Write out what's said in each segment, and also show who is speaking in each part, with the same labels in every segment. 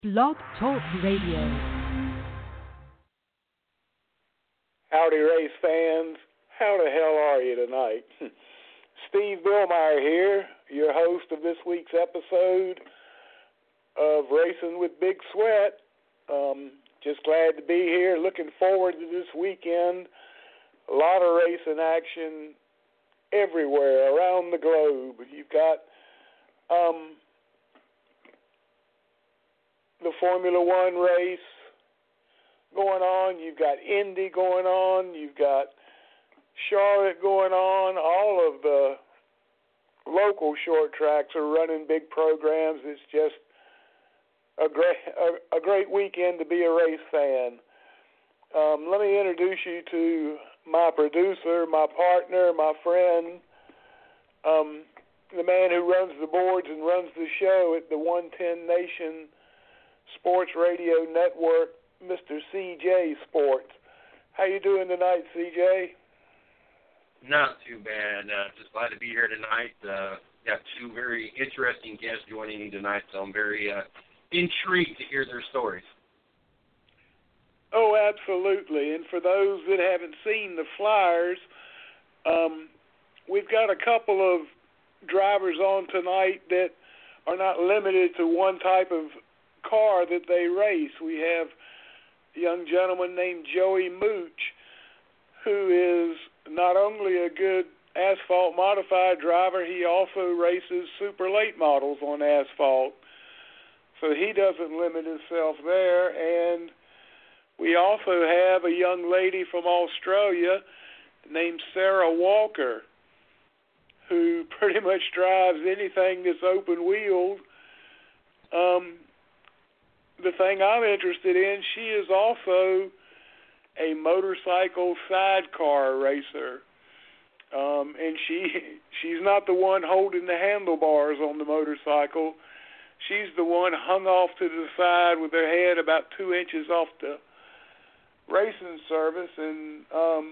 Speaker 1: Blog Talk Radio.
Speaker 2: Howdy, race fans. How the hell are you tonight? Steve Billmeyer here, your host of this week's episode of Racing with Big Sweat. Just glad to be here. Looking forward to this weekend. A lot of racing action everywhere around the globe. You've got the Formula One race going on. You've got Indy going on. You've got Charlotte going on. All of the local short tracks are running big programs. It's just a great weekend to be a race fan. Let me introduce you to my producer, my partner, my friend, the man who runs the boards and runs the show at the 110 Nation Sports Radio Network, Mr. CJ Sports. How you doing tonight, CJ?
Speaker 3: Not too bad. Just glad to be here tonight. Got two very interesting guests joining me tonight, so I'm very intrigued to hear their stories.
Speaker 2: Oh, absolutely. And for those that haven't seen the flyers, we've got a couple of drivers on tonight that are not limited to one type of car that they race. We have a young gentleman named Joey Mooch, who is not only a good asphalt modified driver, he also races super late models on asphalt. So he doesn't limit himself there. And we also have a young lady from Australia named Sarah Walker, who pretty much drives anything that's open-wheeled. The thing I'm interested in, she is also a motorcycle sidecar racer. And she's not the one holding the handlebars on the motorcycle. She's the one hung off to the side with her head about 2 inches off the racing service. And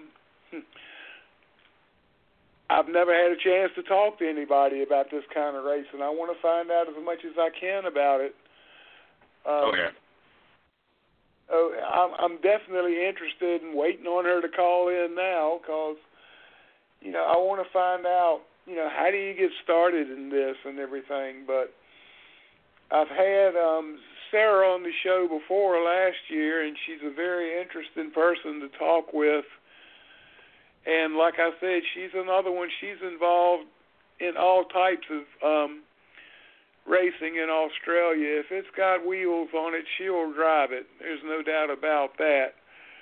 Speaker 2: I've never had a chance to talk to anybody about this kind of racing. I want to find out as much as I can about it. I'm definitely interested in waiting on her to call in now because, I want to find out, how do you get started in this and everything. But I've had Sarah on the show before last year, and she's a very interesting person to talk with. And like I said, she's another one. She's involved in all types of racing in Australia. If it's got wheels on it, she'll drive it. There's no doubt about that.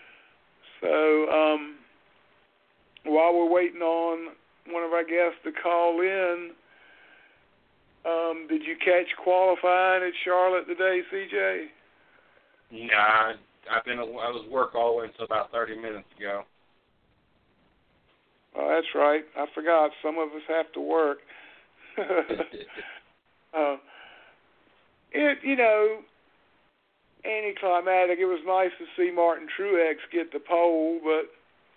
Speaker 2: So while we're waiting on one of our guests to call in, did you catch qualifying at Charlotte today, CJ?
Speaker 3: Nah, I was work all the way until about 30 minutes ago.
Speaker 2: Oh, that's right. I forgot. Some of us have to work. Anticlimactic. It was nice to see Martin Truex get the pole, but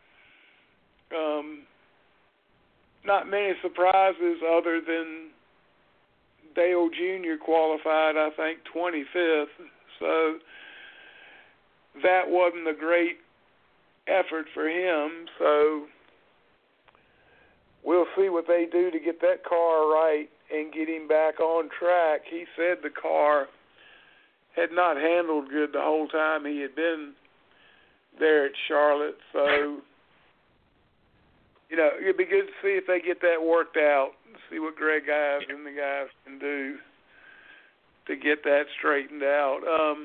Speaker 2: not many surprises other than Dale Jr. qualified, I think, 25th. So that wasn't a great effort for him. So we'll see what they do to get that car right and get him back on track. He said the car had not handled good the whole time he had been there at Charlotte. So, it'd be good to see if they get that worked out, see what Greg Ives and the guys can do to get that straightened out.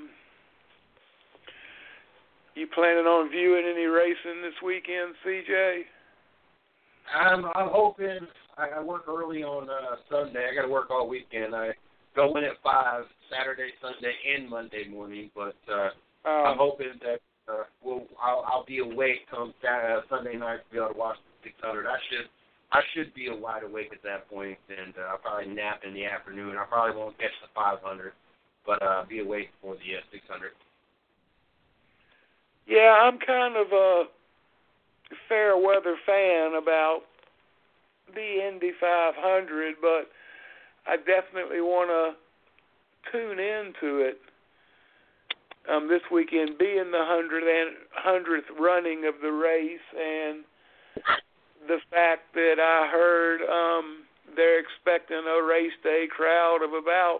Speaker 2: You planning on viewing any racing this weekend, CJ?
Speaker 3: I'm hoping. I work early on Sunday. I got to work all weekend. I go in at 5 Saturday, Sunday, and Monday morning. But I'm hoping that I'll be awake come Sunday night to be able to watch the 600. I should be wide awake at that point, and I'll probably nap in the afternoon. I probably won't catch the 500, but be awake for the 600.
Speaker 2: Yeah, I'm kind of a fair weather fan about the Indy 500, but I definitely want to tune into it this weekend being the 100th running of the race, and the fact that I heard they're expecting a race day crowd of about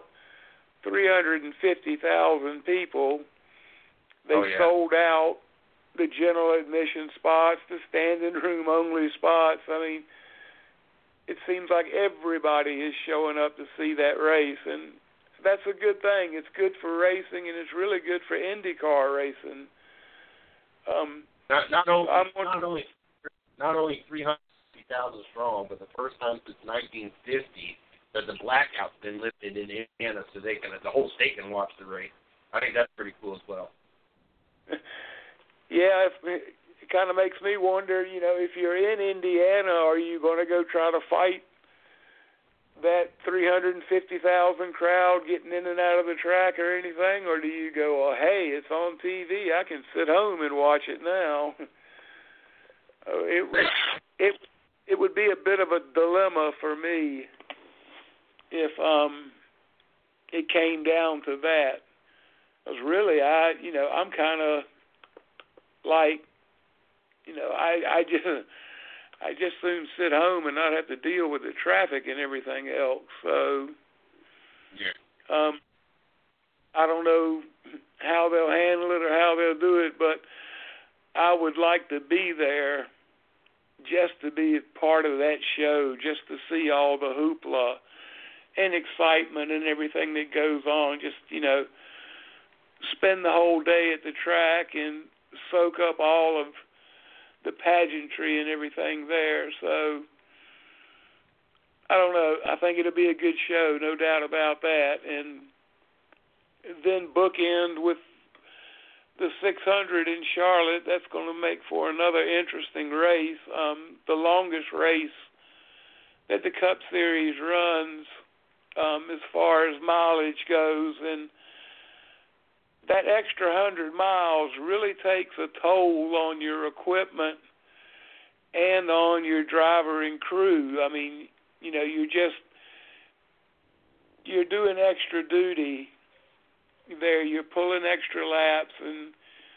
Speaker 2: 350,000 people. They sold out the general admission spots, the standing room only spots. I mean, it seems like everybody is showing up to see that race, and that's a good thing. It's good for racing, and it's really good for IndyCar racing.
Speaker 3: Not only 350,000 strong, but the first time since 1950 that the blackout's been lifted in Indiana, so the whole state can watch the race. I think that's pretty cool as well.
Speaker 2: Yeah, it kind of makes me wonder, if you're in Indiana, are you going to go try to fight that 350,000 crowd getting in and out of the track or anything, or do you go, oh, hey, it's on TV, I can sit home and watch it now? It would be a bit of a dilemma for me if it came down to that. Because really, I'm kind of like, I just soon sit home and not have to deal with the traffic and everything else. So, I don't know how they'll handle it or how they'll do it, but I would like to be there just to be part of that show, just to see all the hoopla and excitement and everything that goes on. Just, spend the whole day at the track and soak up all of the pageantry and everything there. So, I don't know. I think it'll be a good show, no doubt about that. And then bookend with the 600 in Charlotte. That's going to make for another interesting race. The longest race that the Cup Series runs as far as mileage goes. And that extra 100 miles really takes a toll on your equipment and on your driver and crew. I mean, you're doing extra duty there. You're pulling extra laps, and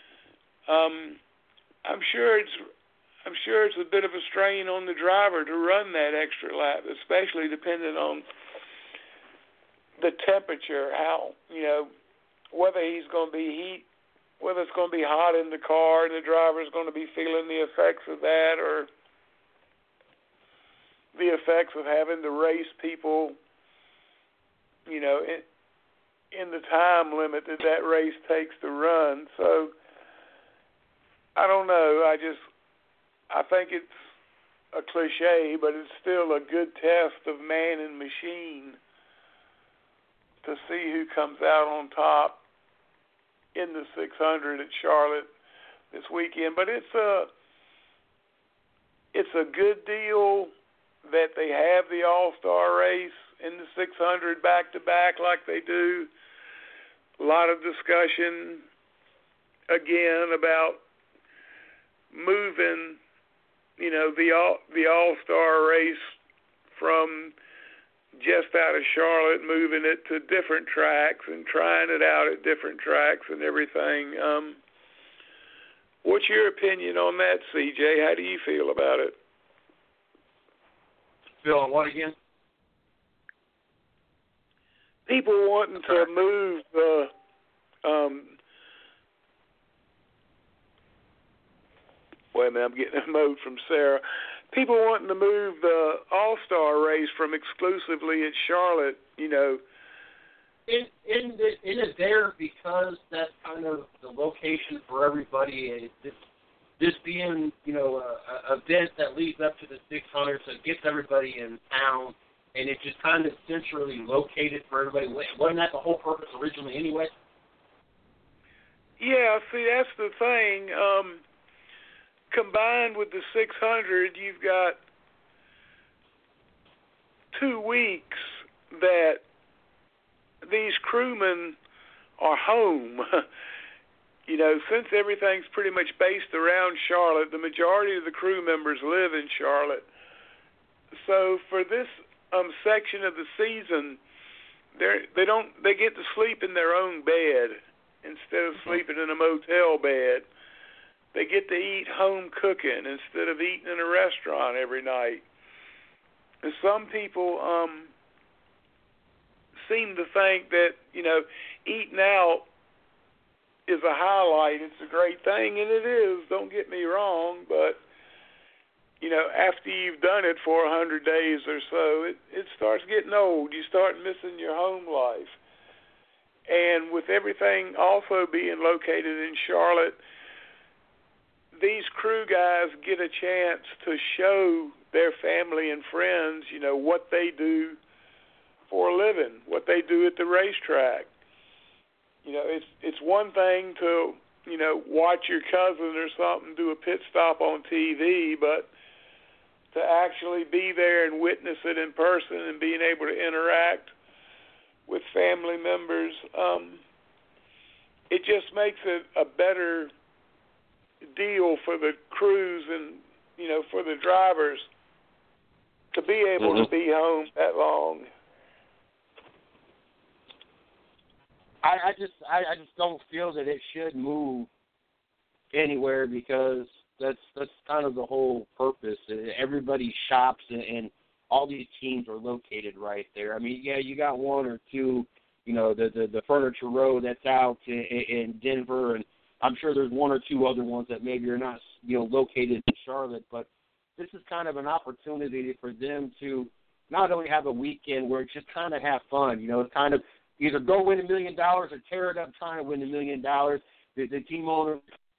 Speaker 2: I'm sure it's a bit of a strain on the driver to run that extra lap, especially depending on the temperature, how, whether it's going to be hot in the car and the driver's going to be feeling the effects of that, or the effects of having to race people, in the time limit that race takes to run. So, I don't know. I think it's a cliche, but it's still a good test of man and machine to see who comes out on top in the 600 at Charlotte this weekend. But it's a good deal that they have the All-Star race in the 600 back-to-back like they do. A lot of discussion, again, about moving, the All-Star race from just out of Charlotte, moving it to different tracks and trying it out at different tracks and everything. What's your opinion on that, CJ? How do you feel about it?
Speaker 3: Phil, on what again?
Speaker 2: People wanting to move the wait a minute, I'm getting a note from Sarah. People wanting to move the All-Star race from exclusively at Charlotte,
Speaker 3: Isn't it there because that's kind of the location for everybody? This being, a event that leads up to the 600, so it gets everybody in town, and it's just kind of centrally located for everybody. Wasn't that the whole purpose originally anyway?
Speaker 2: Yeah, see, that's the thing. Combined with the 600, you've got 2 weeks that these crewmen are home. Since everything's pretty much based around Charlotte, the majority of the crew members live in Charlotte. So for this section of the season, they get to sleep in their own bed instead instead of sleeping in a motel bed. They get to eat home cooking instead of eating in a restaurant every night. And some people seem to think that, eating out is a highlight. It's a great thing, and it is. Don't get me wrong, but after you've done it for 100 days or so, it starts getting old. You start missing your home life. And with everything also being located in Charlotte, these crew guys get a chance to show their family and friends, what they do for a living, what they do at the racetrack. It's one thing to, watch your cousin or something do a pit stop on TV, but to actually be there and witness it in person and being able to interact with family members, it just makes it a better deal for the crews and, for the drivers to be able to be home that long.
Speaker 3: I just don't feel that it should move anywhere, because that's kind of the whole purpose. Everybody shops, and all these teams are located right there. I mean, yeah, you got one or two, the Furniture Row that's out in Denver, and I'm sure there's one or two other ones that maybe are not, located in Charlotte, but this is kind of an opportunity for them to not only have a weekend where it's just kind of have fun, it's kind of either go win $1 million or tear it up trying to win $1 million. The team owner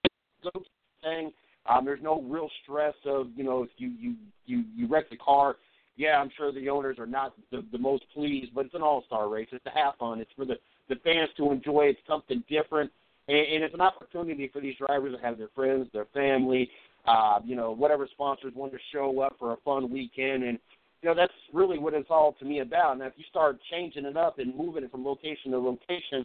Speaker 3: thing. There's no real stress of, if you wreck the car. Yeah, I'm sure the owners are not the most pleased, but it's an all-star race. It's to have fun. It's for the fans to enjoy. It's something different. And it's an opportunity for these drivers to have their friends, their family, whatever sponsors want to show up for a fun weekend. And, that's really what it's all to me about. Now, if you start changing it up and moving it from location to location,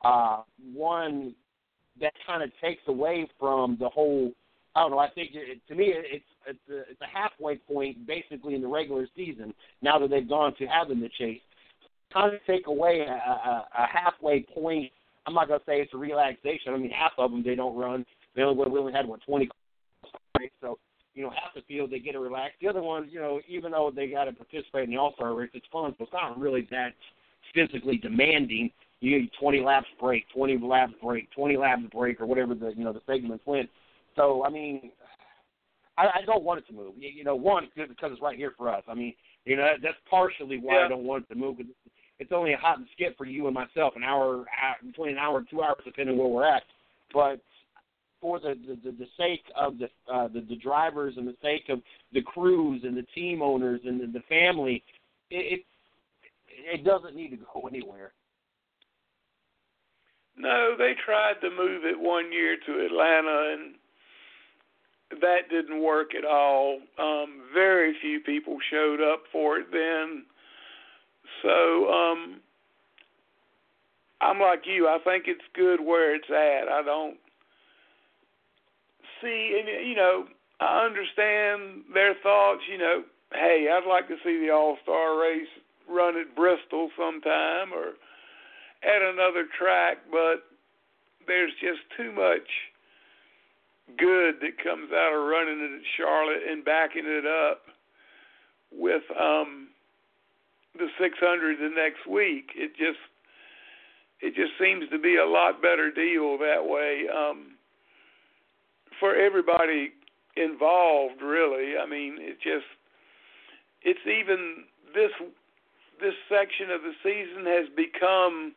Speaker 3: one, that kind of takes away from the whole, I don't know, I think to me it's a halfway point basically in the regular season now that they've gone to having the chase. Kind of take away a halfway point. I'm not going to say it's a relaxation. I mean, half of them they don't run. We only had, 20 cars, so, half the field they get to relax. The other ones, even though they got to participate in the All-Star race, it's fun, so it's not really that physically demanding. You 20 laps break, 20 laps break, 20 laps break, or whatever the segments went. So, I mean, I don't want it to move. One, because it's right here for us. I mean, that's partially why I don't want it to move. It's only a hop and skip for you and myself, between an hour and 2 hours, depending where we're at. But for the sake of the drivers and the sake of the crews and the team owners and the family, it doesn't need to go anywhere.
Speaker 2: No, they tried to move it one year to Atlanta, and that didn't work at all. Very few people showed up for it then. So I'm like you. I think it's good where it's at. I don't see, and, I understand their thoughts, hey, I'd like to see the All-Star race run at Bristol sometime or at another track, but there's just too much good that comes out of running it at Charlotte and backing it up with the 600 the next week. It just seems to be a lot better deal that way for everybody involved, really. I mean, it's even this section of the season has become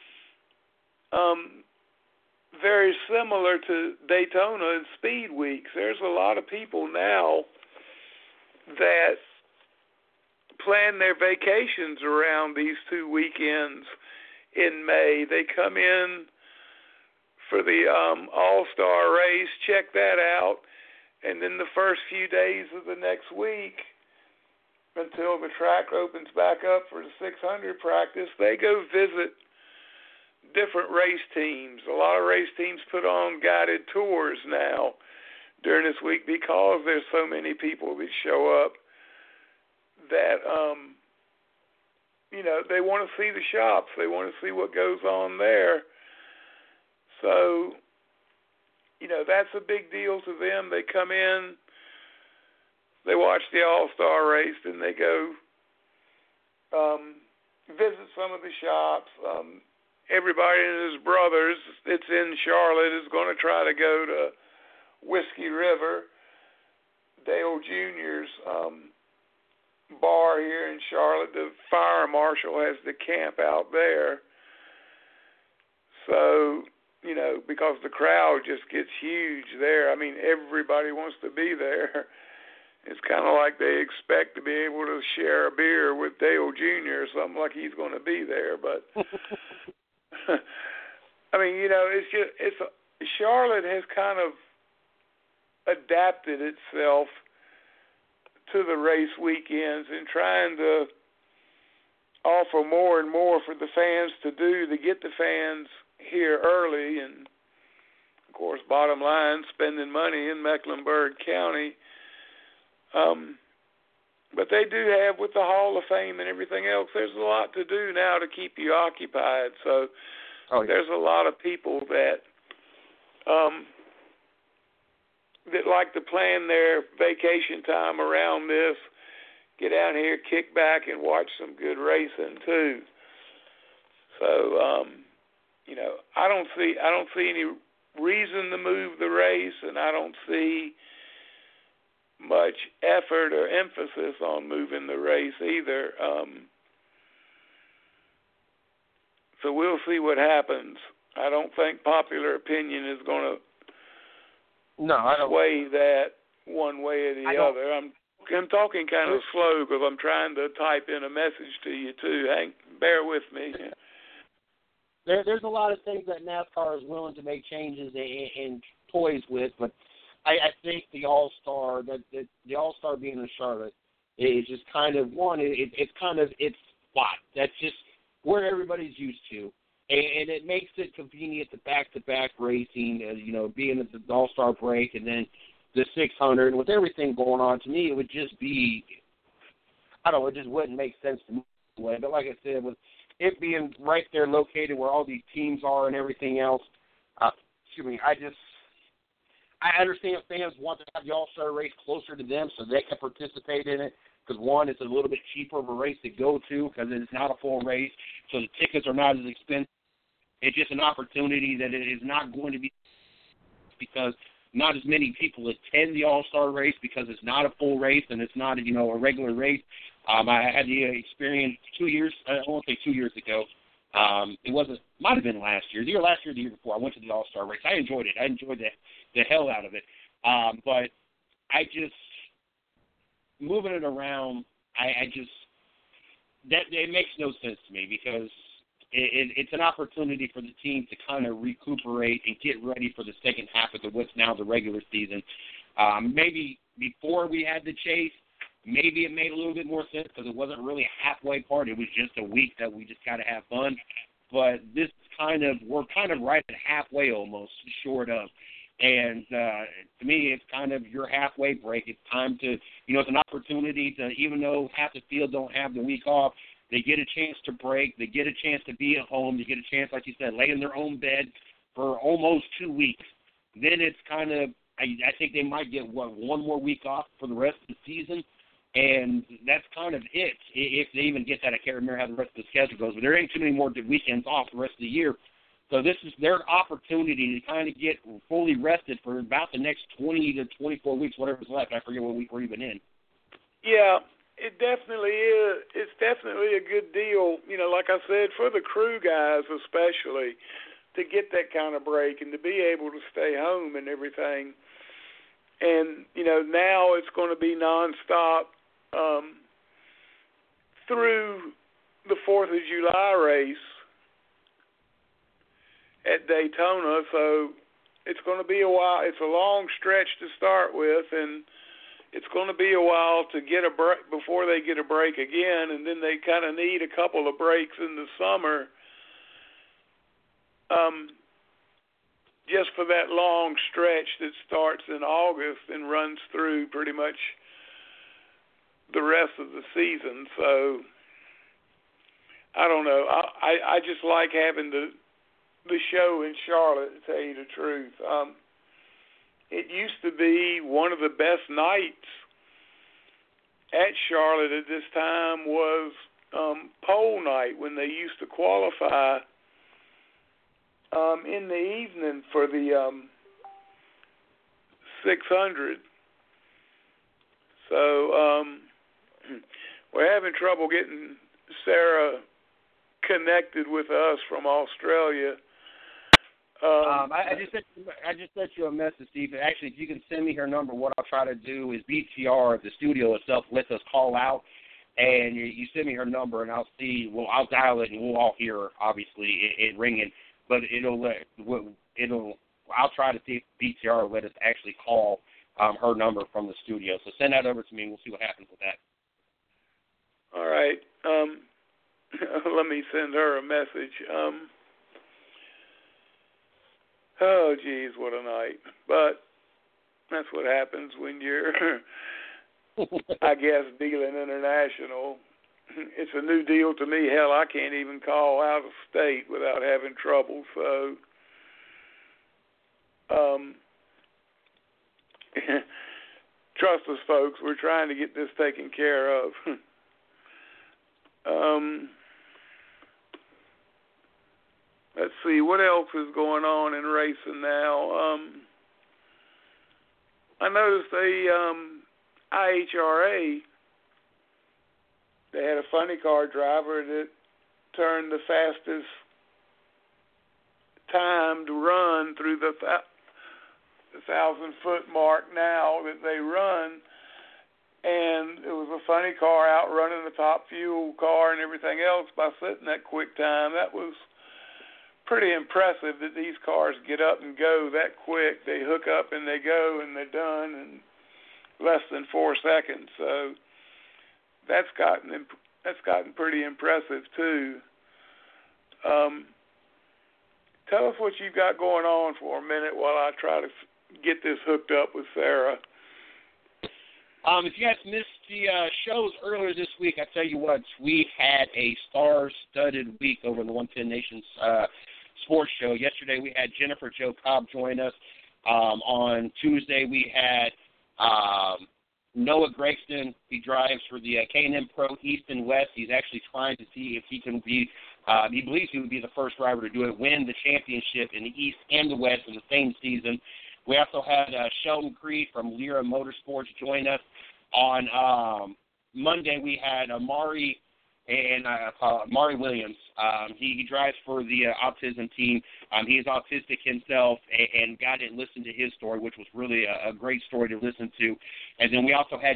Speaker 2: very similar to Daytona and Speed Weeks. There's a lot of people now that plan their vacations around these 2 weekends in May. They come in for the All-Star race, check that out, and then the first few days of the next week until the track opens back up for the 600 practice, they go visit different race teams. A lot of race teams put on guided tours now during this week because there's so many people that show up that, they want to see the shops. They want to see what goes on there. So, that's a big deal to them. They come in, they watch the All-Star race, and they go visit some of the shops. Everybody and his brothers that's in Charlotte is going to try to go to Whiskey River, Dale Jr.'s bar here in Charlotte. The fire marshal has the camp out there. So, because the crowd just gets huge there. I mean, everybody wants to be there. It's kind of like they expect to be able to share a beer with Dale Jr. or something, like he's going to be there. But, I mean, Charlotte has kind of adapted itself to the race weekends and trying to offer more and more for the fans to do to get the fans here early. And, of course, bottom line, spending money in Mecklenburg County. But they do have, with the Hall of Fame and everything else, there's a lot to do now to keep you occupied. So there's a lot of people that that like to plan their vacation time around this, get out here, kick back, and watch some good racing too. So, I don't see any reason to move the race, and I don't see much effort or emphasis on moving the race either. So we'll see what happens. I don't think popular opinion is going to sway that one way or the other. I'm talking kind of slow because I'm trying to type in a message to you too. Bear with me.
Speaker 4: There's a lot of things that NASCAR is willing to make changes and toys with, but I think the All-Star, the All-Star being in Charlotte, is just kind of it's spot. That's just where everybody's used to, and it makes it convenient to back-to-back racing. Being at the All-Star break and then the 600, and with everything going on, to me it would just be, it just wouldn't make sense to me anyway. But like I said, with it being right there located where all these teams are and everything else, I understand fans want to have the All-Star race closer to them so they can participate in it because, one, it's a little bit cheaper of a race to go to because it's not a full race, so the tickets are not as expensive. It's just an opportunity that it is not going to be because not as many people attend the All-Star race because it's not a full race and it's not, a regular race. I had the experience 2 years, I won't say 2 years ago. Might have been last year. The year or the year before, I went to the All-Star race. I enjoyed it. I enjoyed the hell out of it. But I just, moving it around, it makes no sense to me because it's an opportunity for the team to kind of recuperate and get ready for the second half of what's now the regular season. Maybe before we had the chase, maybe it made a little bit more sense because it wasn't really a halfway part. It was just a week that we just got to have fun. But this we're kind of right at halfway almost, short of. And to me, it's kind of your halfway break. It's time to, it's an opportunity to, even though half the field don't have the week off, they get a chance to break. They get a chance to be at home. They get a chance, like you said, lay in their own bed for almost 2 weeks. Then it's kind of, I think they might get, one more week off for the rest of the season. And that's kind of it, if they even get that. I can't remember how the rest of the schedule goes, but there ain't too many more weekends off the rest of the year. So this is their opportunity to kind of get fully rested for about the next 20 to 24 weeks, whatever's left. I forget what week we're even in.
Speaker 2: Yeah, it definitely is. It's definitely a good deal, like I said, for the crew guys especially, to get that kind of break and to be able to stay home and everything. And, now it's going to be nonstop through the 4th of July race at Daytona. So it's going to be a while. It's a long stretch to start with, and it's going to be a while to get a break before they get a break again, and then they kind of need a couple of breaks in the summer just for that long stretch that starts in August and runs through pretty much the rest of the season. So I don't know. I just like having the the show in Charlotte, to tell you the truth. It used to be one of the best nights at Charlotte at this time was pole night, when they used to qualify in the evening for the 600. So we're having trouble getting Sarah connected with us from Australia.
Speaker 4: I just sent you a message, Steve. Actually, if you can send me her number, what I'll try to do is BTR, the studio itself, lets us call out, and you send me her number, and I'll see. Well, I'll dial it, and we'll all hear her, obviously, it ringing. But I'll try to see if BTR will let us actually call her number from the studio. So send that over to me, and we'll see what happens with that.
Speaker 2: All right. Let me send her a message. Oh, geez, what a night. But that's what happens when you're, I guess, dealing international. It's a new deal to me. Hell, I can't even call out of state without having trouble. So, trust us, folks. We're trying to get this taken care of. Let's see, what else is going on in racing now? I noticed IHRA, they had a funny car driver that turned the fastest timed run through the 1,000-foot mark now that they run. And it was a funny car outrunning the top fuel car and everything else by setting that quick time. That was pretty impressive that these cars get up and go that quick. They hook up and they go and they're done in less than 4 seconds. So that's gotten pretty impressive too. Tell us what you've got going on for a minute while I try to get this hooked up with Sarah.
Speaker 4: If you guys missed the shows earlier this week, I tell you what, we had a star-studded week over the 110 Nations sports show. Yesterday we had Jennifer Jo Cobb join us. On Tuesday we had Noah Gregston. He drives for the K&M Pro East and West. He's actually trying to see if he can be, he believes he would be the first driver to do it, win the championship in the East and the West in the same season. We also had Sheldon Creed from Lyra Motorsports join us. On Monday, we had Maury Williams. He drives for the autism team. He is autistic himself, and got to listen to his story, which was really a great story to listen to. And then we also had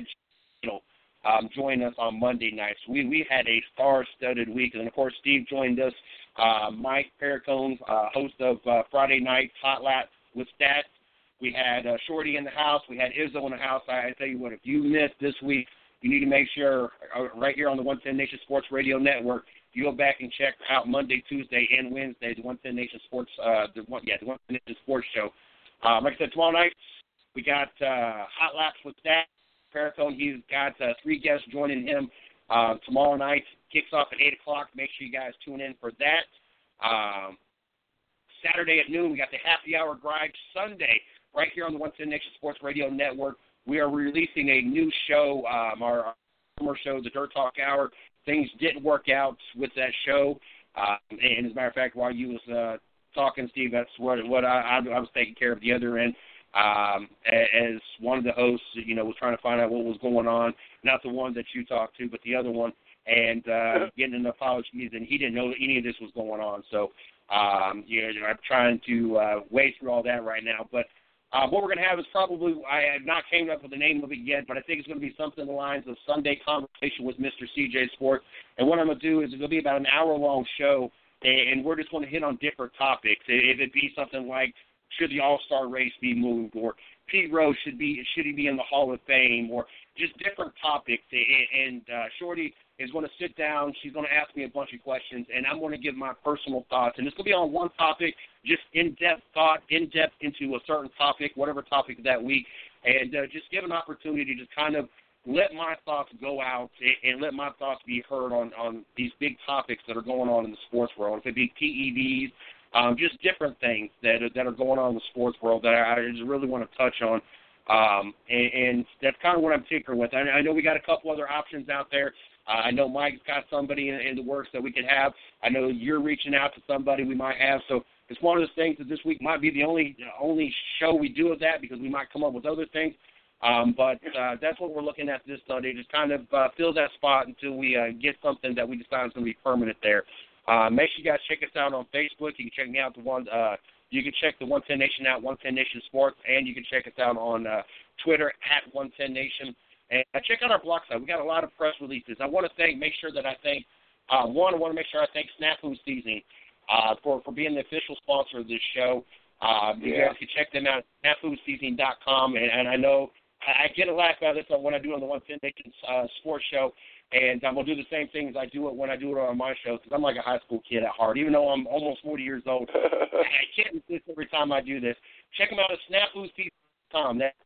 Speaker 4: join us on Monday night. So we had a star-studded week. And, of course, Steve joined us. Mike Perricone, host of Friday Night Hot Lap with Stats. We had Shorty in the house. We had Izzo in the house. I tell you what, if you missed this week, you need to make sure right here on the 110 Nation Sports Radio Network, you go back and check out Monday, Tuesday, and Wednesday, the 110 Nation Sports, the 110 Nation Sports Show. Like I said, tomorrow night we got Hot Laps with Stats. Perricone, he's got 3 guests joining him tomorrow night. Kicks off at 8 o'clock. Make sure you guys tune in for that. Saturday at noon, we got the Happy Hour Garage. Sunday, right here on the 110 Nation Sports Radio Network, we are releasing a new show, our former show, the Dirt Talk Hour. Things didn't work out with that show. And as a matter of fact, while you was talking, Steve, that's what I was taking care of the other end. As one of the hosts, was trying to find out what was going on, not the one that you talked to, but the other one, and getting an apology, and he didn't know that any of this was going on. So, I'm trying to wade through all that right now. But what we're going to have is probably, I have not came up with the name of it yet, but I think it's going to be something along the lines of Sunday Conversation with Mr. CJ Sport. And what I'm going to do is it'll be about an hour-long show, and we're just going to hit on different topics. If it be something like, should the All-Star race be moved, or Pete Rose, should he be in the Hall of Fame, or just different topics. And Shorty is going to sit down. She's going to ask me a bunch of questions, and I'm going to give my personal thoughts. And it's going to be on one topic, just in-depth thought, in-depth into a certain topic, whatever topic that week, and just give an opportunity to kind of let my thoughts go out and let my thoughts be heard on these big topics that are going on in the sports world. If it be PEDs, just different things that are going on in the sports world that I just really want to touch on. And that's kind of what I'm tinkering with. I know we got a couple other options out there. I know Mike's got somebody in the works that we could have. I know you're reaching out to somebody we might have. So it's one of those things that this week might be the only show we do of that, because we might come up with other things. But that's what we're looking at this Sunday, just kind of fill that spot until we get something that we decide is going to be permanent there. Make sure you guys check us out on Facebook. You can check me out you can check the 110 Nation out, 110 Nation Sports, and you can check us out on Twitter at 110 Nation. And check out our blog site. We got a lot of press releases. I want to thank I want to make sure I thank Snafu Seasoning for being the official sponsor of this show. You guys can check them out at snafuseasoning.com. And I know I get a laugh out of this when I do it on the 110 Nation Sports Show. And I'm going to do the same thing as I do it when I do it on my show, because I'm like a high school kid at heart. Even though I'm almost 40 years old, I can't resist every time I do this. Check them out at snafuseasoning.com. That's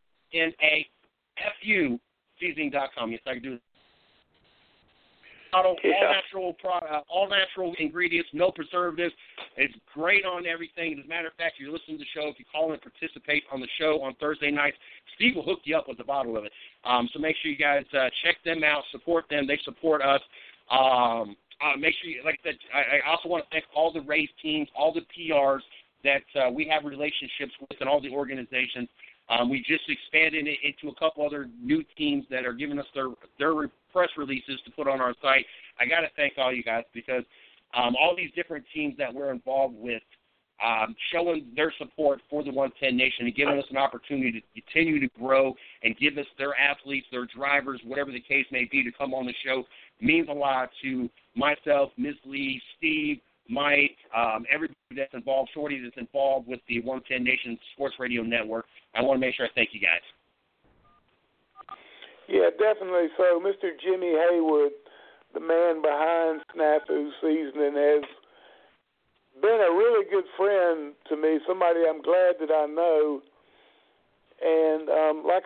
Speaker 4: Nafu seasoning.com. Yes, I can do it. All natural ingredients, no preservatives. It's great on everything. As a matter of fact, if you're listening to the show, if you call and participate on the show on Thursday nights, Steve will hook you up with a bottle of it. So make sure you guys check them out, support them. They support us. Make sure, like I said, I also want to thank all the race teams, all the PRs that we have relationships with, and all the organizations. We just expanded it into a couple other new teams that are giving us their press releases to put on our site. I got to thank all you guys, because all these different teams that we're involved with, showing their support for the 110 Nation and giving us an opportunity to continue to grow and give us their athletes, their drivers, whatever the case may be, to come on the show means a lot to myself, Ms. Lee, Steve, Mike, everybody that's involved, Shorty that's involved with the 110 Nation Sports Radio Network. I want to make sure I thank you guys.
Speaker 2: Yeah, definitely so. Mr. Jimmy Haywood, the man behind Snafu Seasoning, has been a really good friend to me, somebody I'm glad that I know. And like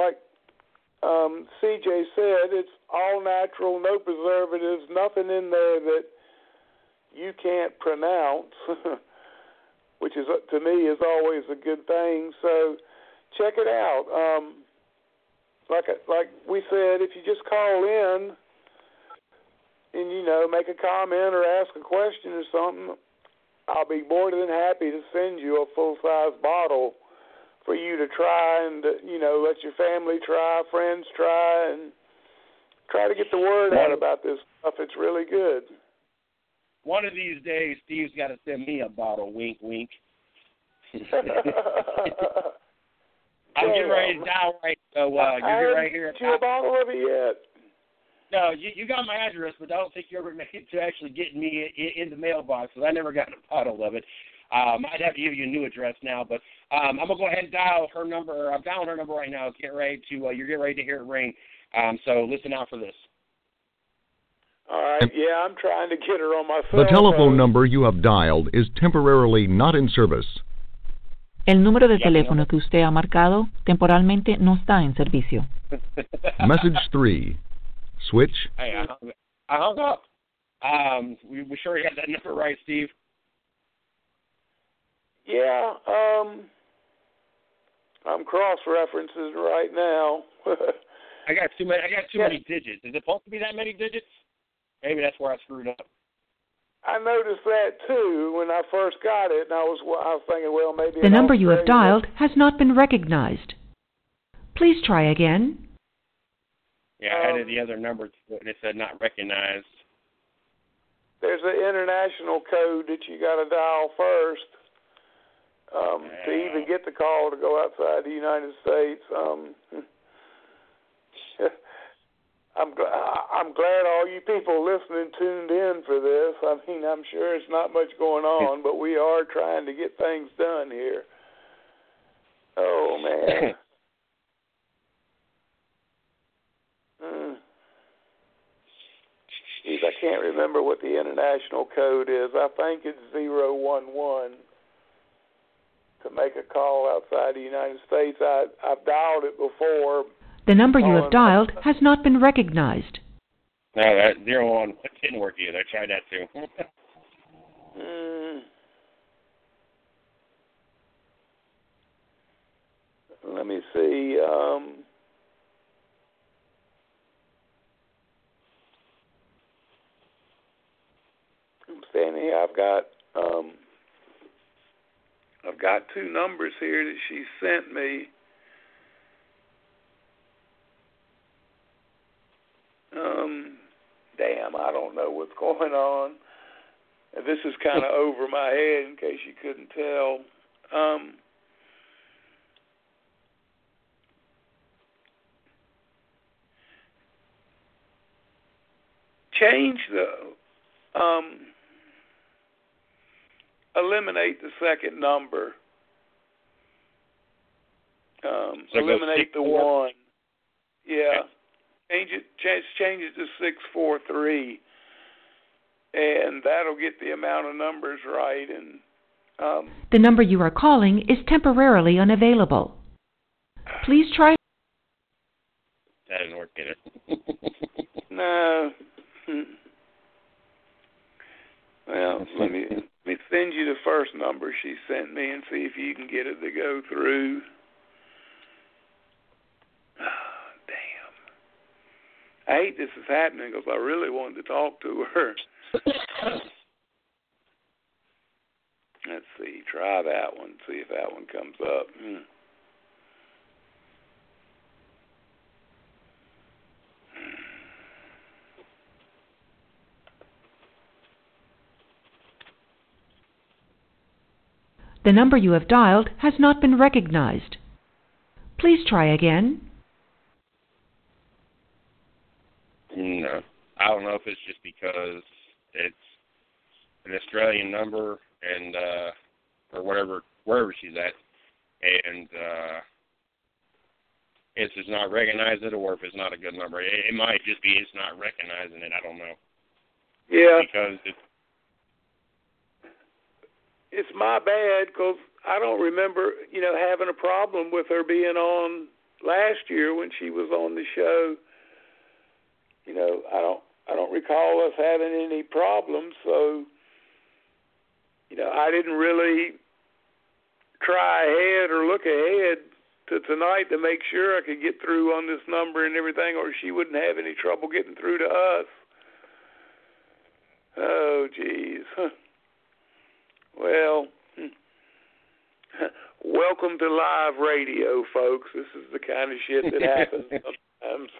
Speaker 2: CJ said, it's all natural, no preservatives, nothing in there that you can't pronounce, which is, to me, is always a good thing. So check it out. Like we said, if you just call in and, make a comment or ask a question or something, I'll be more than happy to send you a full-size bottle for you to try and, let your family try, friends try, and try to get the word out about this stuff. It's really good.
Speaker 4: One of these days, Steve's got to send me a bottle. Wink, wink. I'm getting ready to dial right, so you're right here.
Speaker 2: I haven't a bottle of it yet.
Speaker 4: No, you got my address, but I don't think you ever made it to actually getting me in the mailbox, so I never got a bottle of it. I'd have to give you a new address now, but I'm going to go ahead and dial her number. I'm dialing her number right now. You're getting ready to hear it ring, so listen out for this.
Speaker 2: All right, yeah, I'm trying to get her on my phone.
Speaker 5: The telephone number you have dialed is temporarily not in service.
Speaker 1: El número de teléfono que usted ha marcado temporalmente no está en servicio.
Speaker 5: Message 3. Switch.
Speaker 4: Hey, I hung up. We sure you had that number right, Steve?
Speaker 2: Yeah, I'm cross-referencing right now.
Speaker 4: I got too many digits. Is it supposed to be that many digits? Maybe that's where I screwed up.
Speaker 2: I noticed that too when I first got it, and I was thinking, well, maybe
Speaker 1: the number you have dialed has not been recognized. Please try again.
Speaker 4: Yeah, I added the other number to it, and it said not recognized.
Speaker 2: There's an international code that you got to dial first to even get the call to go outside the United States. I'm glad all you people listening tuned in for this. I mean, I'm sure it's not much going on, but we are trying to get things done here. Oh, man. Geez, I can't remember what the international code is. I think it's 011 to make a call outside the United States. I've dialed it before.
Speaker 1: The number you have dialed has not been recognized.
Speaker 4: No, that 01 didn't work either. I tried that too.
Speaker 2: let me see. I'm standing here. I've got two numbers here that she sent me. Damn, I don't know what's going on. This is kind of over my head in case you couldn't tell. Change eliminate the second number. Eliminate the 1. Yeah. Change it to 643, and that'll get the amount of numbers right. And
Speaker 6: the number you are calling is temporarily unavailable. Please try.
Speaker 4: That didn't work, did it?
Speaker 2: No. Well, let me send you the first number she sent me and see if you can get it to go through. I hate this is happening because I really wanted to talk to her. Let's see. Try that one. See if that one comes up.
Speaker 6: The number you have dialed has not been recognized. Please try again.
Speaker 4: No. I don't know if it's just because it's an Australian number and or wherever she's at, and it's just not recognizing it, or if it's not a good number. It might just be it's not recognizing it. I don't know.
Speaker 2: Yeah.
Speaker 4: Because
Speaker 2: it's my bad because I don't remember, having a problem with her being on last year when she was on the show. I don't recall us having any problems, so I didn't really try ahead or look ahead to tonight to make sure I could get through on this number and everything, or she wouldn't have any trouble getting through to us. Oh, geez. Well, welcome to live radio, folks. This is the kind of shit that happens sometimes.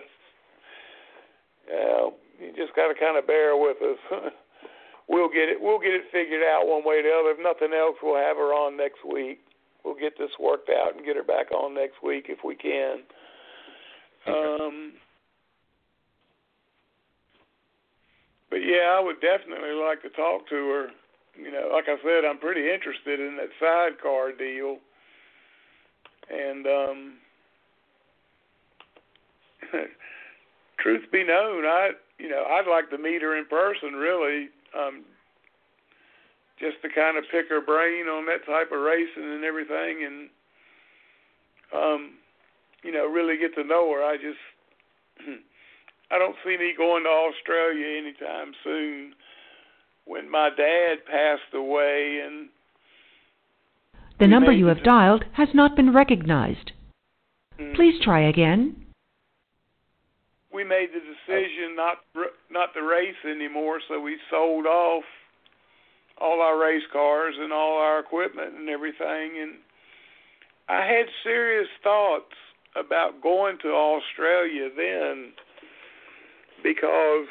Speaker 2: You just got to kind of bear with us. We'll get it figured out one way or the other. If nothing else, we'll have her on next week. We'll get this worked out and get her back on next week if we can. But yeah, I would definitely like to talk to her. Like I said, I'm pretty interested in that sidecar deal. And truth be known, I'd like to meet her in person, really, just to kind of pick her brain on that type of racing and everything, and really get to know her. I don't see me going to Australia anytime soon. When my dad passed away, and
Speaker 6: the number you have dialed has not been recognized. Please try again.
Speaker 2: We made the decision not to race anymore, so we sold off all our race cars and all our equipment and everything. And I had serious thoughts about going to Australia then because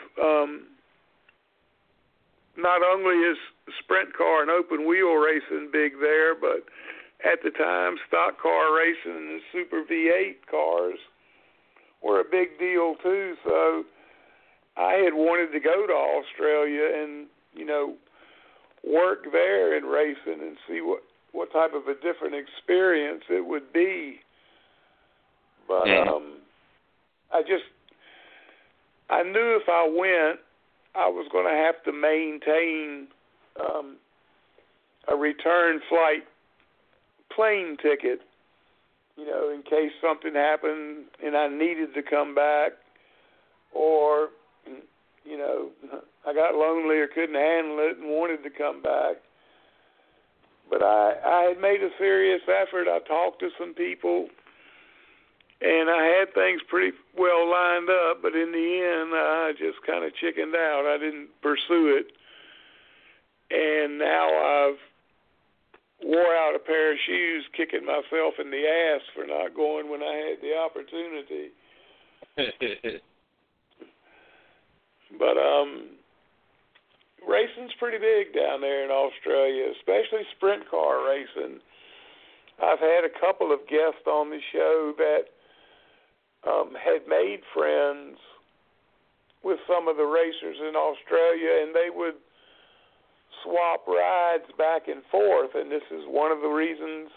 Speaker 2: not only is sprint car and open wheel racing big there, but at the time stock car racing and the Super V8 cars were a big deal too. So I had wanted to go to Australia and, work there in racing and see what type of a different experience it would be. But I knew if I went, I was going to have to maintain a return flight plane ticket, in case something happened and I needed to come back, or, I got lonely or couldn't handle it and wanted to come back. But I had made a serious effort. I talked to some people, and I had things pretty well lined up, but in the end, I just kind of chickened out. I didn't pursue it. And now I've wore out a pair of shoes kicking myself in the ass for not going when I had the opportunity. But racing's pretty big down there in Australia, especially sprint car racing. I've had a couple of guests on the show that had made friends with some of the racers in Australia, and they would swap rides back and forth. And this is one of the ways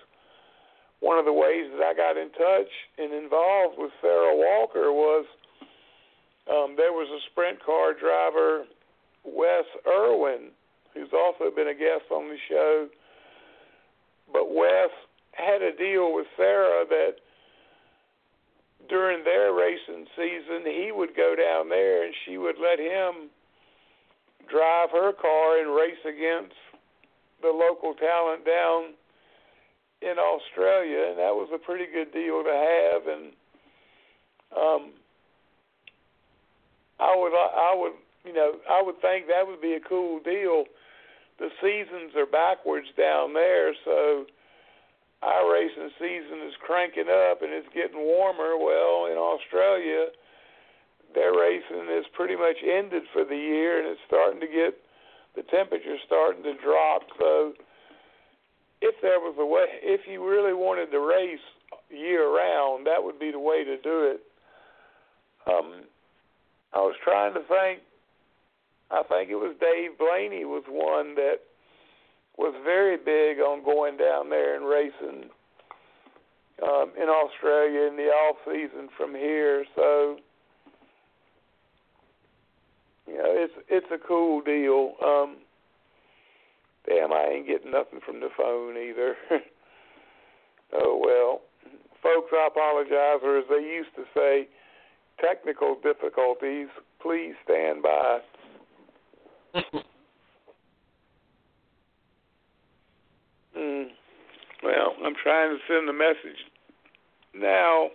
Speaker 2: that I got in touch and involved with Sarah Walker was there was a sprint car driver, Wes Irwin, who's also been a guest on the show. But Wes had a deal with Sarah that during their racing season, he would go down there and she would let him drive her car and race against the local talent down in Australia, and that was a pretty good deal to have. And I would think that would be a cool deal. The seasons are backwards down there, so our racing season is cranking up and it's getting warmer. Well, in Australia, their racing is pretty much ended for the year, and it's starting to get the temperature's starting to drop. So if there was a way, if you really wanted to race year round, that would be the way to do it. I was trying to think. I think it was Dave Blaney was one that was very big on going down there and racing in Australia in the off season from here. So it's a cool deal. Damn, I ain't getting nothing from the phone either. Oh well, folks, I apologize, or as they used to say, technical difficulties. Please stand by. Well, I'm trying to send a message now.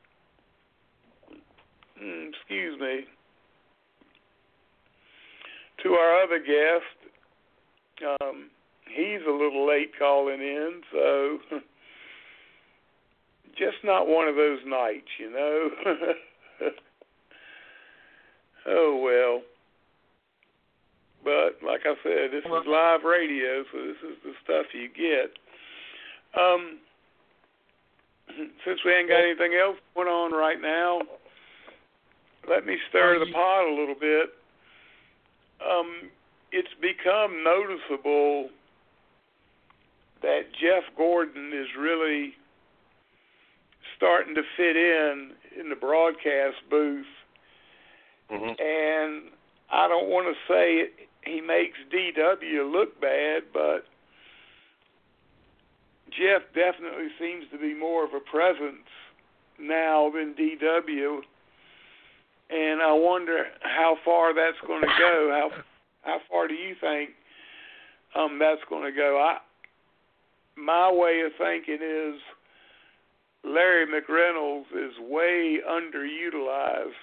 Speaker 2: Excuse me. To our other guest. He's a little late calling in, so just not one of those nights, you know. Oh, well. But, like I said, this is live radio, so this is the stuff you get. Since we ain't got anything else going on right now, let me stir the pot a little bit. It's become noticeable that Jeff Gordon is really starting to fit in the broadcast booth. Mm-hmm. And I don't want to say he makes DW look bad, but Jeff definitely seems to be more of a presence now than DW. And I wonder how far that's going to go. How far do you think that's going to go? My way of thinking is Larry McReynolds is way underutilized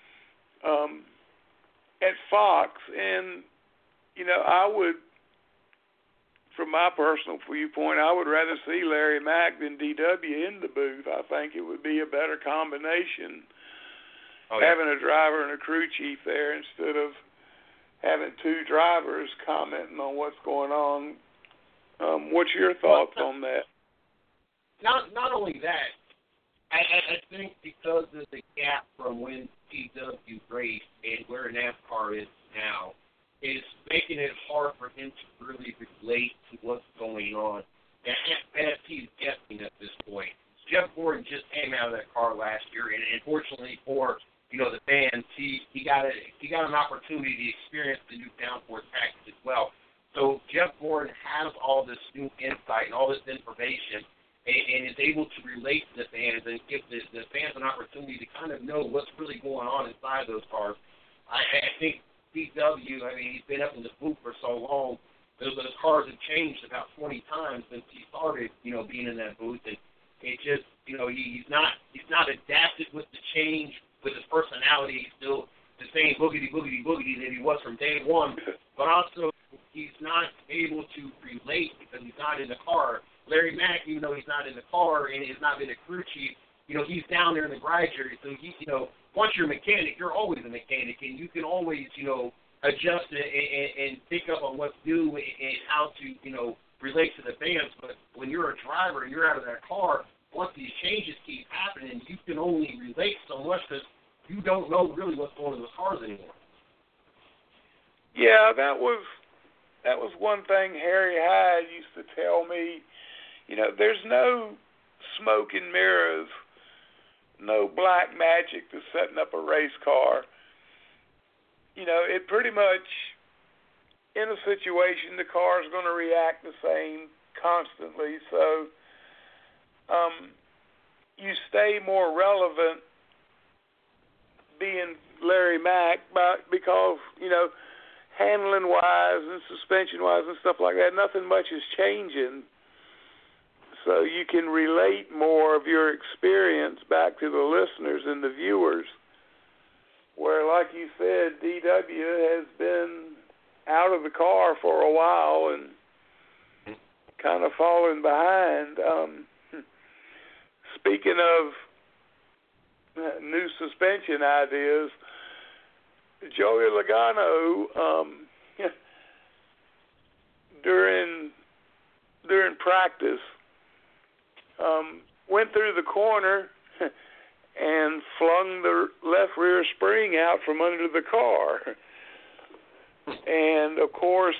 Speaker 2: at Fox. And, I would, from my personal viewpoint, I would rather see Larry Mack than DW in the booth. I think it would be a better combination. Having a driver and a crew chief there instead of having two drivers commenting on what's going on. What's your thoughts on that?
Speaker 3: Not only that, I think because of the gap from when DW raced and where NASCAR is now, is making it hard for him to really relate to what's going on. As he's guessing at this point. Jeff Gordon just came out of that car last year, and unfortunately for the fans, he got an opportunity to experience the new downforce package as well. So Jeff Gordon has all this new insight and all this information, and is able to relate to the fans and give the fans an opportunity to kind of know what's really going on inside those cars. I think DW, he's been up in the booth for so long, those cars have changed about 20 times since he started, being in that booth. And it just, he's not adapted with the change, with his personality. He's still the same boogity that he was from day one. But also, he's not able to relate because he's not in the car. Larry Mack, even though he's not in the car and has not been a crew chief, he's down there in the garage area. So once you're a mechanic, you're always a mechanic, and you can always, adjust and pick up on what's new and how to, relate to the fans. But when you're a driver and you're out of that car, once these changes keep happening, you can only relate so much because you don't know really what's going on in those cars anymore.
Speaker 2: Yeah, that was one thing Harry Hyde used to tell me. There's no smoke and mirrors, no black magic to setting up a race car. It pretty much, in a situation, the car is going to react the same constantly. So you stay more relevant being Larry Mack because, handling-wise and suspension-wise and stuff like that, nothing much is changing. So you can relate more of your experience back to the listeners and the viewers. Where, like you said, DW has been out of the car for a while and kind of fallen behind. Speaking of new suspension ideas, Joey Logano, during practice, went through the corner and flung the left rear spring out from under the car. And, of course,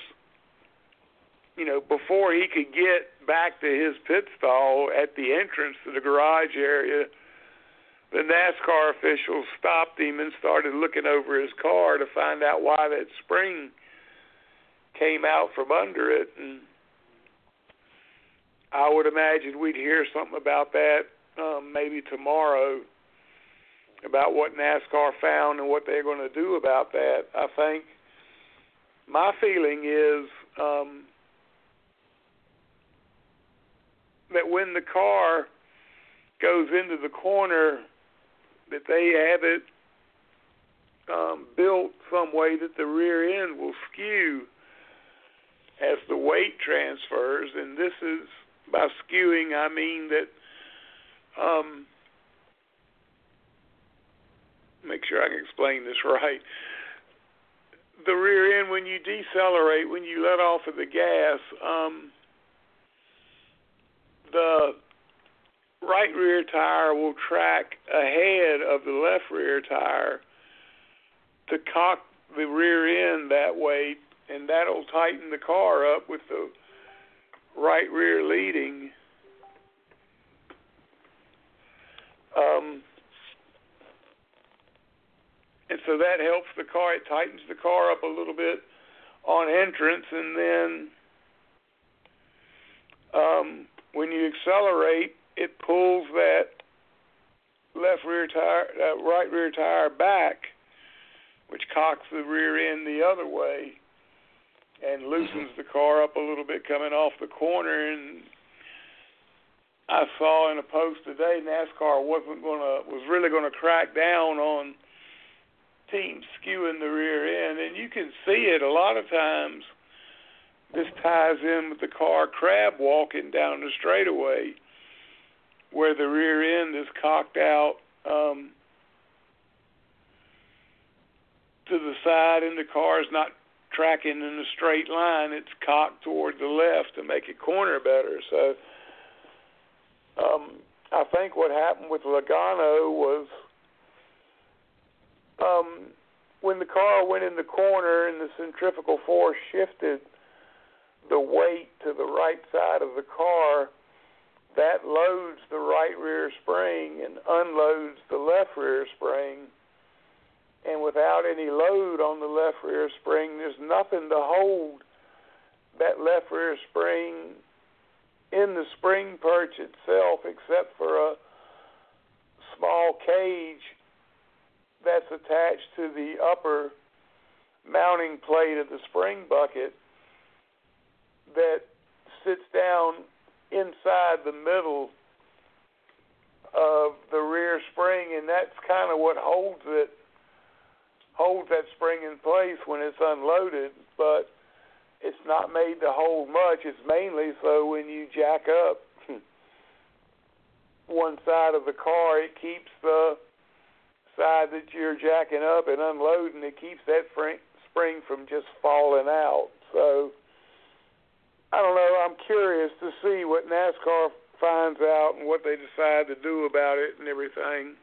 Speaker 2: before he could get back to his pit stall at the entrance to the garage area, the NASCAR officials stopped him and started looking over his car to find out why that spring came out from under it. And I would imagine we'd hear something about that maybe tomorrow, about what NASCAR found and what they're going to do about that. I think my feeling is that when the car goes into the corner, that they have it built some way that the rear end will skew as the weight transfers. And this is, by skewing, I mean that, make sure I can explain this right. The rear end, when you decelerate, when you let off of the gas, the right rear tire will track ahead of the left rear tire to cock the rear end that way, and that'll tighten the car up with the right rear leading. And so that helps the car. It tightens the car up a little bit on entrance, and then when you accelerate, it pulls that right rear tire back, which cocks the rear end the other way and loosens the car up a little bit coming off the corner. And I saw in a post today, NASCAR was really going to crack down on teams skewing the rear end, and you can see it a lot of times. This ties in with the car crab walking down the straightaway, where the rear end is cocked out to the side, and the car is not tracking in a straight line. It's cocked toward the left to make it corner better. So I think what happened with Logano was when the car went in the corner and the centrifugal force shifted the weight to the right side of the car, that loads the right rear spring and unloads the left rear spring. And without any load on the left rear spring, there's nothing to hold that left rear spring in the spring perch itself except for a small cage that's attached to the upper mounting plate of the spring bucket. that sits down inside the middle of the rear spring, and that's kind of what holds that spring in place when it's unloaded, but it's not made to hold much. It's mainly so when you jack up one side of the car, it keeps the side that you're jacking up and unloading, it keeps that spring from just falling out. So, I don't know, I'm curious to see what NASCAR finds out and what they decide to do about it and everything.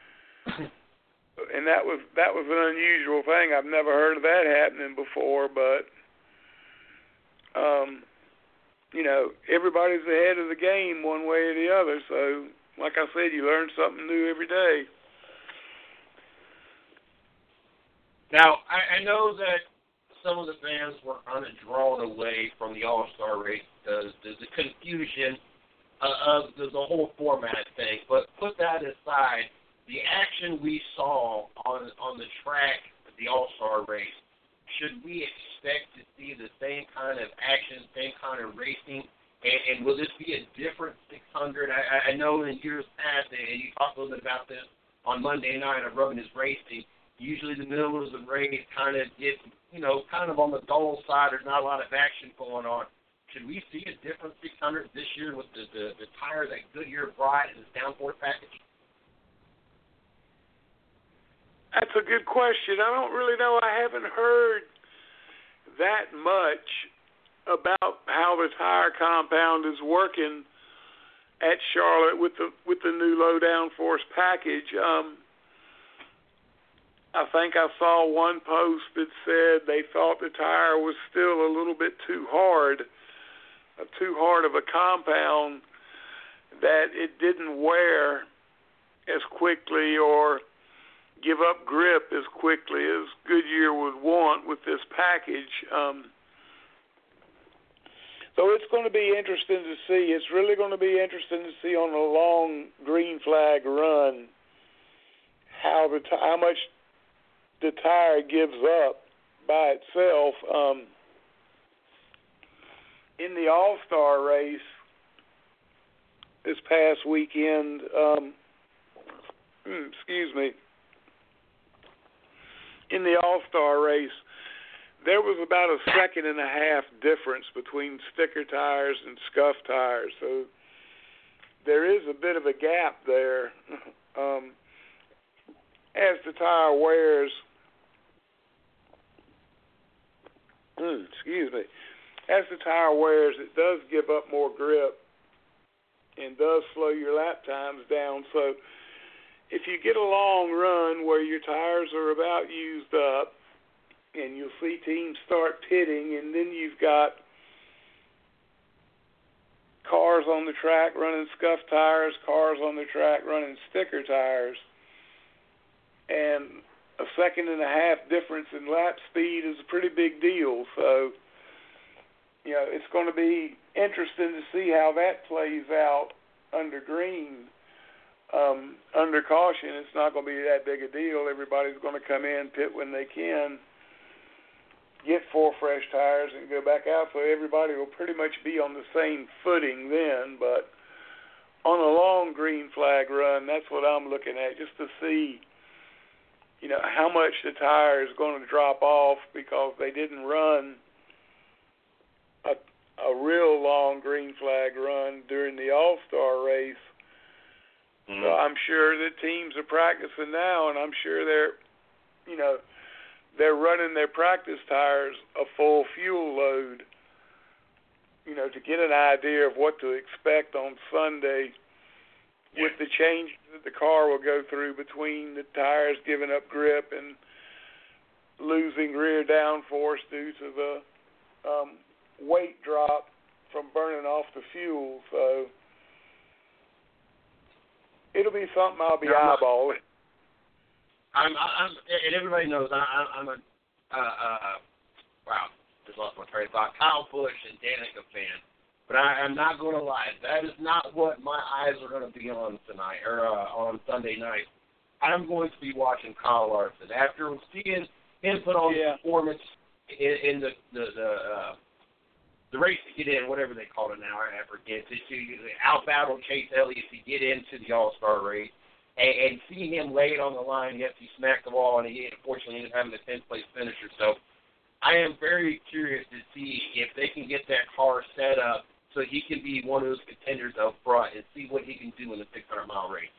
Speaker 2: And that was an unusual thing. I've never heard of that happening before, but everybody's ahead of the game one way or the other. So, like I said, you learn something new every day.
Speaker 3: Now, I know that some of the fans were kind of drawn away from the All-Star race because there's the confusion of the whole format thing. But put that aside, the action we saw on the track at the All-Star race, should we expect to see the same kind of action, same kind of racing? And will this be a different 600? I know in years past, and you talked a little bit about this on Monday night on Rubbing His Racing, usually the middle of the race kind of gets, kind of on the dull side. There's not a lot of action going on. Should we see a different 600 this year with the tire that Goodyear brought and the downforce package?
Speaker 2: That's a good question. I don't really know. I haven't heard that much about how the tire compound is working at Charlotte with the new low downforce package. I think I saw one post that said they thought the tire was still a little bit too hard of a compound, that it didn't wear as quickly or give up grip as quickly as Goodyear would want with this package. So it's going to be interesting to see. It's really going to be interesting to see on a long green flag run how much the tire gives up by itself. In the All-Star race this past weekend, in the All-Star race, there was about a 1.5 seconds difference between sticker tires and scuff tires. So there is a bit of a gap there. As the tire wears, as the tire wears, it does give up more grip and does slow your lap times down. So if you get a long run where your tires are about used up, and you'll see teams start pitting, and then you've got cars on the track running scuff tires, cars on the track running sticker tires, and a 1.5 seconds difference in lap speed is a pretty big deal. So, it's going to be interesting to see how that plays out under green. Under caution, it's not going to be that big a deal. Everybody's going to come in, pit when they can, get 4 fresh tires, and go back out. So everybody will pretty much be on the same footing then. But on a long green flag run, that's what I'm looking at, just to see, how much the tire is going to drop off, because they didn't run a real long green flag run during the All-Star race. So I'm sure that teams are practicing now, and I'm sure they're running their practice tires a full fuel load, to get an idea of what to expect on Sunday with the change that the car will go through between the tires giving up grip and losing rear downforce due to the weight drop from burning off the fuel. So it'll be something I'll be eyeballing.
Speaker 3: And everybody knows I'm a just lost my train of thought, Kyle Busch and Danica fan. But I'm not going to lie, that is not what my eyes are going to be on tonight or on Sunday night. I'm going to be watching Kyle Larson after seeing him put on the performance in the the race to get in, whatever they call it now, I forget, to out-battle Chase Elliott to get into the All-Star race. And seeing him lay it on the line, yes, he smacked the ball, and he unfortunately ended up having a 10th-place finisher. So I am very curious to see if they can get that car set up so he can be one of those contenders up front and see what he can do in the 600-mile race.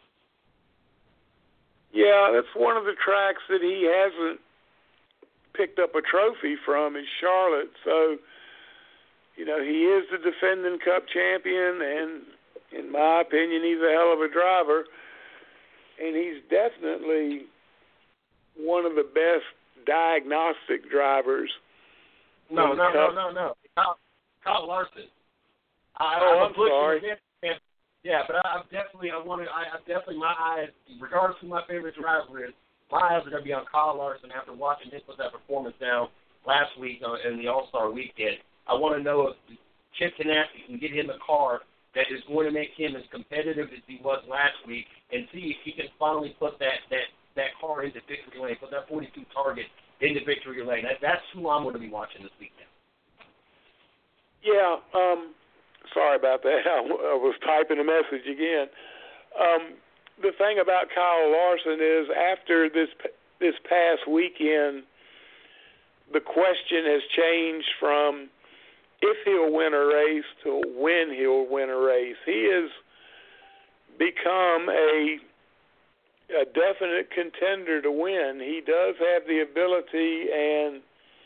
Speaker 2: Yeah, that's one of the tracks that he hasn't picked up a trophy from is Charlotte. So, he is the defending Cup champion, and in my opinion, he's a hell of a driver. And he's definitely one of the best diagnostic drivers.
Speaker 3: No. Kyle Larson.
Speaker 2: I'm sorry.
Speaker 3: Yeah, but I definitely, my eyes, regardless of who my favorite driver is, my eyes are going to be on Kyle Larson after watching him put that performance down last week in the All-Star weekend. I want to know if Chip Ganassi can get him a car that is going to make him as competitive as he was last week, and see if he can finally put that car into victory lane, put that 42 target into victory lane. That's who I'm going to be watching this weekend.
Speaker 2: Yeah, sorry about that. I was typing a message again. The thing about Kyle Larson is after this past weekend, the question has changed from if he'll win a race to when he'll win a race. He has become a definite contender to win. He does have the ability, and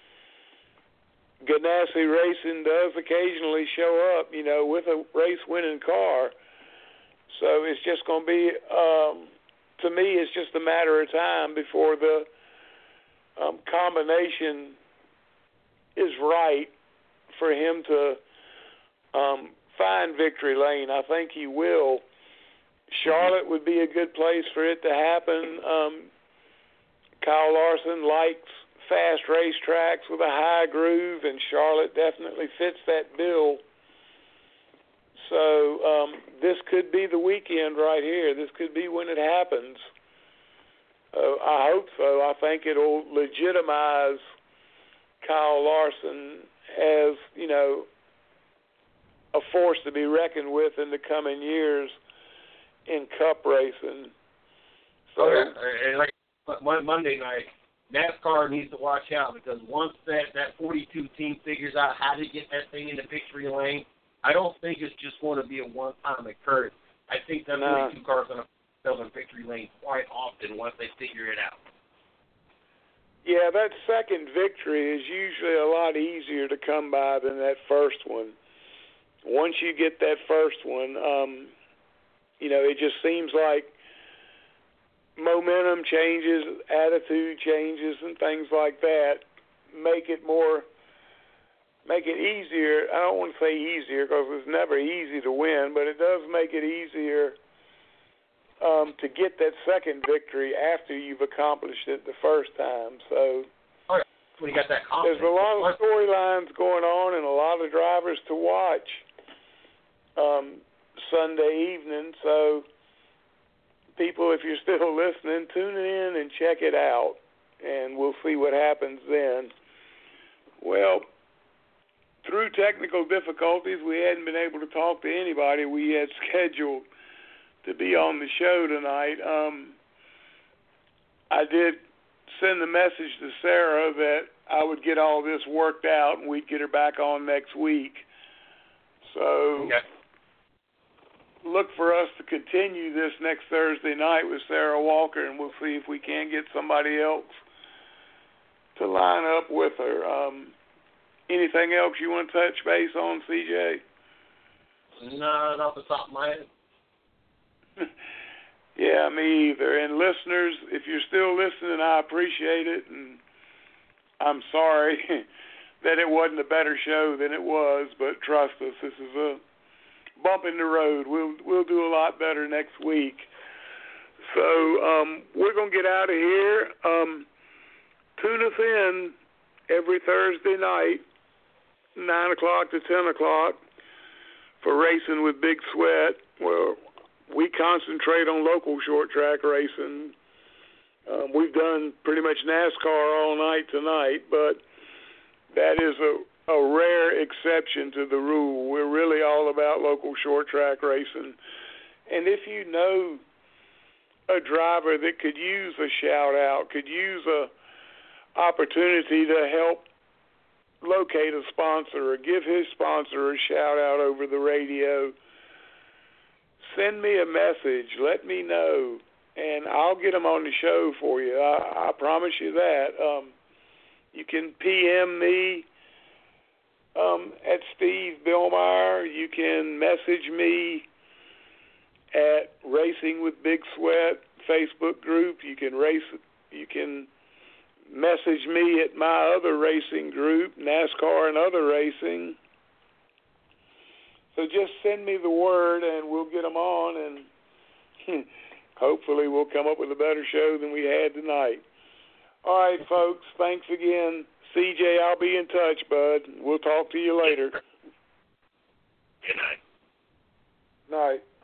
Speaker 2: Ganassi Racing does occasionally show up, with a race-winning car. So it's just going to be, to me, it's just a matter of time before the combination is right for him to find victory lane. I think he will. Charlotte would be a good place for it to happen. Kyle Larson likes fast racetracks with a high groove, and Charlotte definitely fits that bill. So this could be the weekend right here. This could be when it happens. I hope so. I think it'll legitimize Kyle Larson as, a force to be reckoned with in the coming years in Cup racing. So,
Speaker 3: and like Monday night, NASCAR needs to watch out, because once that 42 team figures out how to get that thing into victory lane, I don't think it's just going to be a one-time occurrence. I think that 42 cars are going to fill in victory lane quite often once they figure it out.
Speaker 2: Yeah, that second victory is usually a lot easier to come by than that first one. Once you get that first one, it just seems like momentum changes, attitude changes, and things like that make it easier. I don't want to say easier, because it's never easy to win, but it does make it easier to get that second victory after you've accomplished it the first time. So
Speaker 3: when you got that confidence,
Speaker 2: there's a lot of storylines going on and a lot of drivers to watch Sunday evening. So people, if you're still listening, tune in and check it out, and we'll see what happens then. Well, through technical difficulties, we hadn't been able to talk to anybody we had scheduled to be on the show tonight. I did send a message to Sarah that I would get all this worked out and we'd get her back on next week. So look for us to continue this next Thursday night with Sarah Walker, and we'll see if we can get somebody else to line up with her. Anything else you want to touch base on, CJ?
Speaker 3: No, not off the top of my head.
Speaker 2: Yeah, me either. And listeners, if you're still listening, I appreciate it, and I'm sorry that it wasn't a better show than it was, but trust us, this is a bump in the road. We'll do a lot better next week. So we're going to get out of here. Tune us in every Thursday night, 9 o'clock to 10 o'clock, for Racing with Big Sweat, where we concentrate on local short track racing. We've done pretty much NASCAR all night tonight, but that is a rare exception to the rule. We're really all about local short track racing. And if you know a driver that could use a shout out, could use a opportunity to help locate a sponsor or give his sponsor a shout out over the radio, send me a message, let me know, and I'll get them on the show for you. I promise you that. You can PM me at Steve Billmeyer. You can message me at Racing with Big Sweat Facebook group. You can message me at my other racing group, NASCAR and Other Racing. So just send me the word and we'll get them on, and hopefully we'll come up with a better show than we had tonight. All right, folks, thanks again. CJ, I'll be in touch, bud. We'll talk to you later.
Speaker 3: Good night.
Speaker 2: Night.